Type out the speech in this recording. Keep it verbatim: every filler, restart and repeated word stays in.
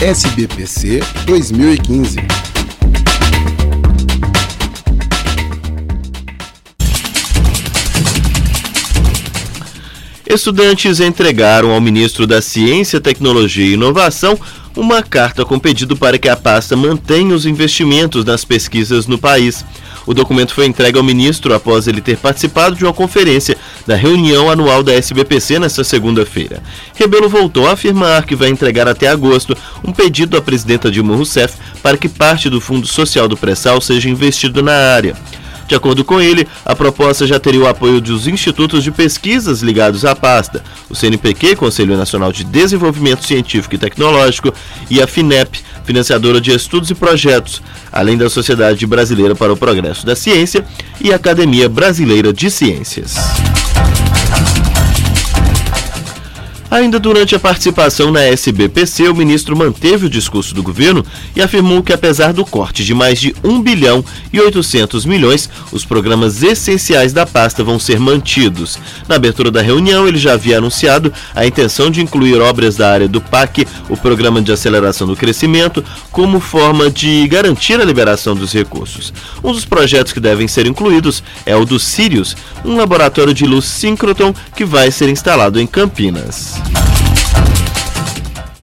S B P C dois mil e quinze. Estudantes entregaram ao ministro da Ciência, Tecnologia e Inovação uma carta com pedido para que a pasta mantenha os investimentos nas pesquisas no país. O documento foi entregue ao ministro após ele ter participado de uma conferência da reunião anual da S B P C nesta segunda-feira. Rebelo voltou a afirmar que vai entregar até agosto um pedido à presidenta Dilma Rousseff para que parte do Fundo Social do Pré-Sal seja investido na área. De acordo com ele, a proposta já teria o apoio dos institutos de pesquisas ligados à pasta, o C N P Q, Conselho Nacional de Desenvolvimento Científico e Tecnológico, e a FINEP, financiadora de estudos e projetos, além da Sociedade Brasileira para o Progresso da Ciência e a Academia Brasileira de Ciências. Ainda durante a participação na S B P C, o ministro manteve o discurso do governo e afirmou que, apesar do corte de mais de um bilhão e oitocentos milhões, os programas essenciais da pasta vão ser mantidos. Na abertura da reunião, ele já havia anunciado a intenção de incluir obras da área do P A C, o Programa de Aceleração do Crescimento, como forma de garantir a liberação dos recursos. Um dos projetos que devem ser incluídos é o do Sirius, um laboratório de luz síncrotron que vai ser instalado em Campinas.